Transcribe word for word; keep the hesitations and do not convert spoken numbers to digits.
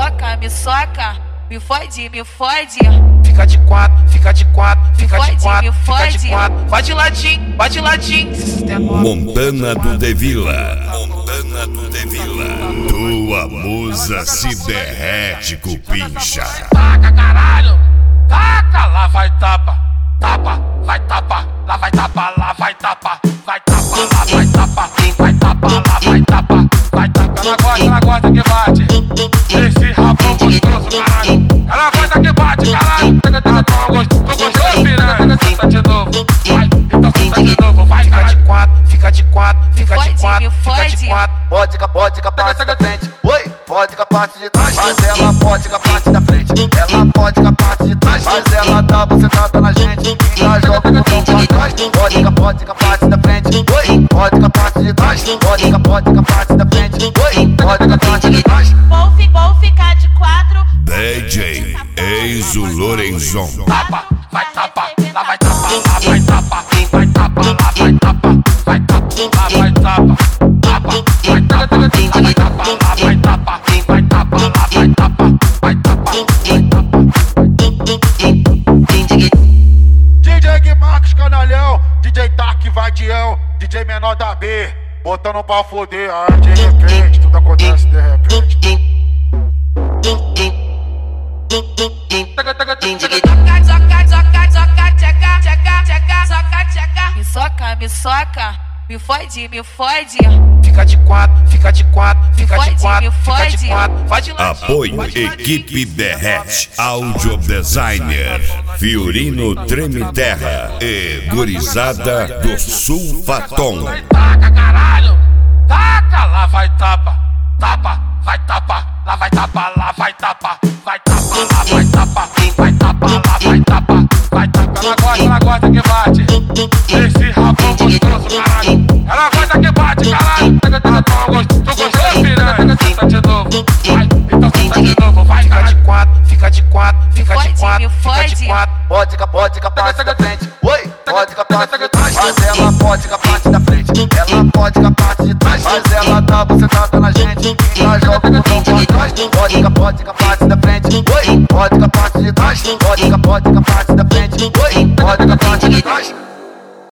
soca, me soca, me fode, me fode. Fica de quatro, fica de quatro, fica Fode, de quatro, me fica fode. de quatro. Vai de ladinho, vai de ladinho. Montana do Devila. Montana do Devila. Tua musa se derrete, cupincha. Taca, caralho! Taca! Lá vai tapa, tapa, vai tapa, lá vai tapa, lá vai tapa, vai tapa, lá vai tapa, vai tapa, lá vai tapa, vai tapa. Ela gosta, ela gosta que bate. Esse rabão gostoso, caralho. Ela gosta que bate, caralho. Pega, pega, toma gosto. Tu gostou, piranha? Senta de novo. Vai, então senta de novo. Vai, Fica caralho. de quatro, fica de quatro, fica de Fode, quatro, me fica de fode. quatro. Pode com a pode com a parte da frente. Oi, pode com a parte de trás. Mas ela pode com a parte da frente. Ela pode com a parte de trás. Mas ela dá bucetada na gente. E já joga o botão pra trás. Pode com a pode com a parte da frente. Oi, pode com a parte de trás. Pode com a pode com a parte da frente. Oi, pode com a parte de trás. Vou, fi, vou ficar de quatro. D J Enzo Lorenzon. Tapa, vai tapa, lá vai tapa, lá vai tapa, vai tapa, lá vai tapa, vai tapa, lá vai tapa, tapa, vai tapa, lá vai tapa, lá vai tapa, vai tapa, lá vai tapa, vai tapa, vai tapa. D J Gui Marcos Canalhão, D J Tac Vadião, D J Menor da B, botando pra foder, aí de repente, tudo acontece de repente. Soca, soca, soca, soca, tcheca, tcheca, tcheca, soca, tcheca. Me soca, me soca, me fode, me fode. Fica de quatro, fica de quatro, fica Fode, de quatro, me fica de fode. quatro. Vai de ladinho. Apoio vai de ladinho. Equipe Derrete. Audio Designer Fiorino Treme Terra e Gurizada do Sulfatom. Taca, caralho! Taca! Lá vai tapa, tapa, vai tapa, lá vai tapa, lá vai tapa, vai tapa, lá vai tapa, vai tapa, lá vai tapa, vai tapa. Ela gosta, ela gosta que bate. Esse rabão gostoso, caralho. Ela gosta que bate, caralho. Pega, pega, toma gosto. Tu gostou, piranha? Senta de novo. Vai, então senta de novo. Vai, Fica caralho. de quatro, fica de quatro, fica de Fode, quatro, me fica de fode. quatro. Pode com a pode com a parte da frente. Oi, pode com a parte de trás. Mas ela pode com a parte da frente. Ela pode com a parte de trás. Mas ela dá bucetada na gente. E já joga o botão pra trás. Pode com a pode com a parte da frente. Oi, pode com a parte de trás. Pode com a pode com a parte da frente. Oi, pode com a parte de trás.